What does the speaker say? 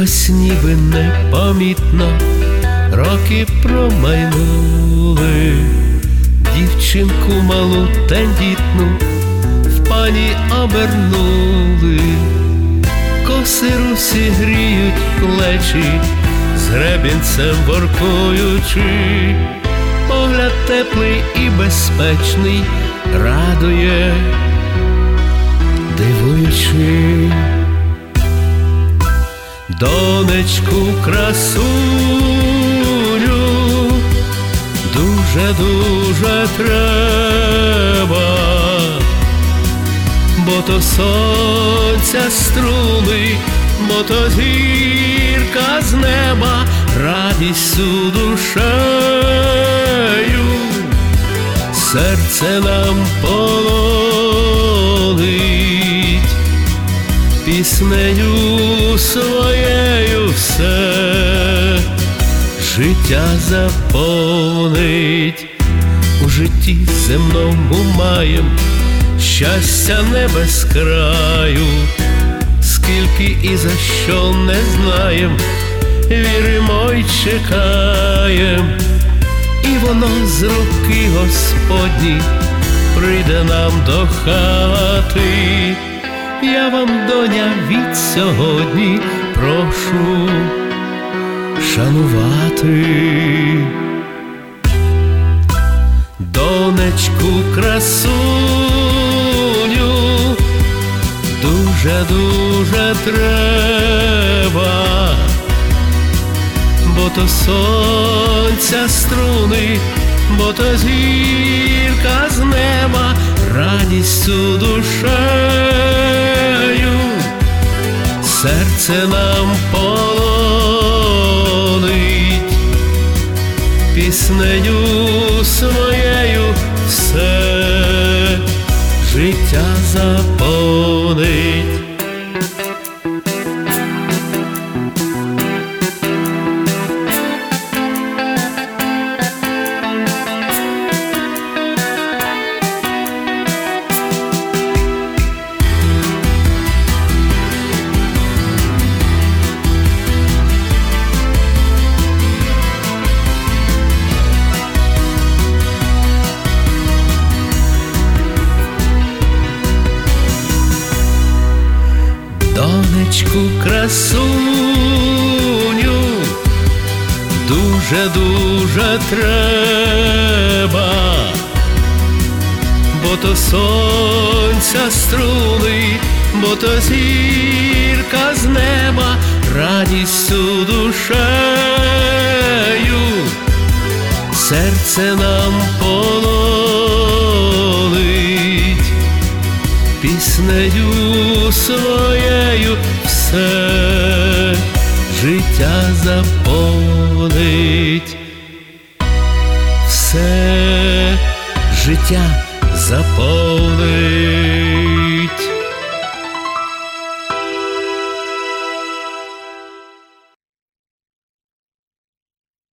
ось ніби непомітно роки промайнули, дівчинку малу тендітну в пані обернули. Коси русі гріють плечі, з гребінцем воркуючи, погляд теплий і безпечний радує, дивуючи. Донечку красуню дуже-дуже треба, бо то сонця струни, бо то зірка з неба, радістю душею серце нам полонить, піснею своєю все життя заповнить. У житті земному маєм щастя не без краю, скільки і за що не знаєм, віримо й чекаєм, і воно з руки Господні прийде нам до хати. Я вам, доня, від сьогодні прошу шанувати. Донечку красуню дуже-дуже треба, бо то сонця струни, бо то зірка з неба, радістю душею серце нам полонить, піснею своєю все життя заповнить. Донечку красуню дуже-дуже треба, бо то сонця струни, бо то зірка з неба, радістю душею серце нам полонить, піснею своєю все життя заповнить, все життя заповнить.